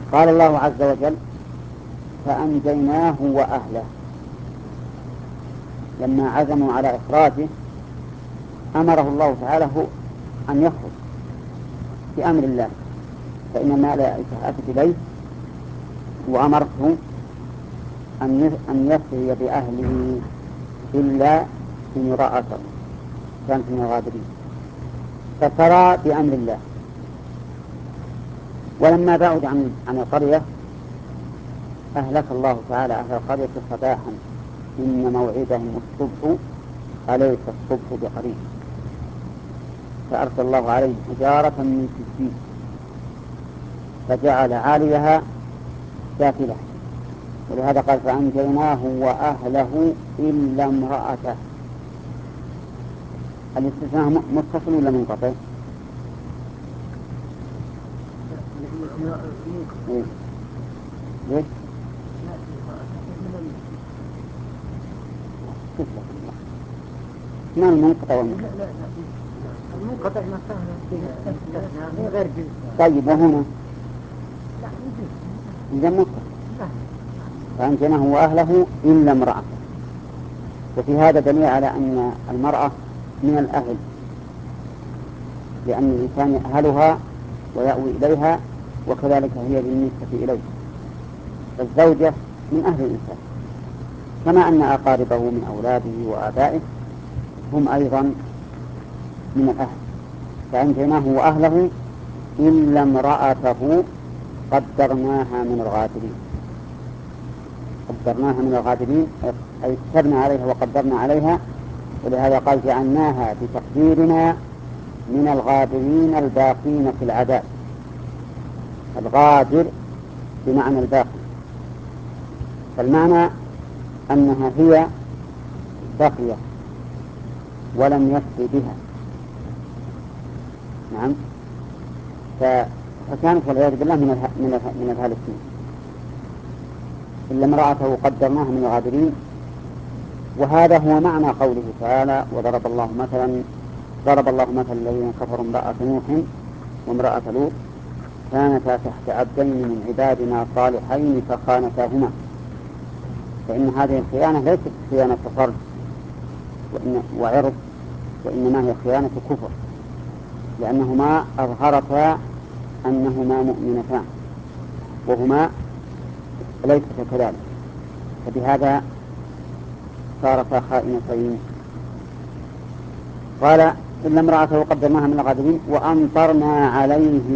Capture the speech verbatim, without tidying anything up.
قال الله عز وجل فأنجيناه وأهله. لما عزموا على إخراجه أمره الله تعالى هو أن يخرج بأمر الله، فإن الملائكة أتت إليه وأمرته أن يسري بأهله إلا امرأته كانت من الغابرين، فسرى بأمر الله. ولما بعد عن عن القرية أهلك الله تعالى أهل القرية صباحا إن موعدهم الصبح أليس الصبح بقريب، فأرسل الله عليه حجارة من سجيل فجعل عاليها سافلة، ولهذا قال فأنجيناه وأهله إلا امرأته. الاستثناء متصل ولا منقطع؟ ليش؟ ليش؟ ما المنقطع والمنقطع؟ المنقطع ما غير جزء. طيب وهنا؟ إذا منقطع فأنجيناه وأهله إلا امرأته. وفي هذا دليل على أن المرأة من الأهل، لأن الإنسان يأهلها ويأوي إليها، وكذلك هي بالنسبة إليه. الزوجة من أهل الإنسان كما أن أقاربه من أولاده وآبائه هم أيضا من الأهل. فأنجيناه وأهله إلا امرأته قدرناها من الغابرين. قدرناها من الغابرين أي كتبنا عليها وقدرنا عليها، ولهذا قال جعلناها بتقديرنا من الغابرين الباقين في العذاب. الغابر بمعنى الباقي، فالمعنى أنها هي باقية ولم يفض بها. نعم، فكانت والعياذ بالله من من من الهالكين. إلا امرأته قدرناها من الغابرين. وهذا هو معنى قوله تعالى وضرب الله مثلا ضرب الله مثلا الذين كفروا امرأة نوح وامرأة لوط كانتا تحت عبدين من عبادنا صالحين فخانتاهما. فإن هذه الخيانة ليست خيانة فرد وعرض، وإنما هي خيانة كفر، لأنهما أظهرتا أنهما مؤمنتان وهما ليستا كذلك، فبهذا صارتا خائنتين. قال إلا امرأته قدرناها من الغابرين وأمطرنا عليه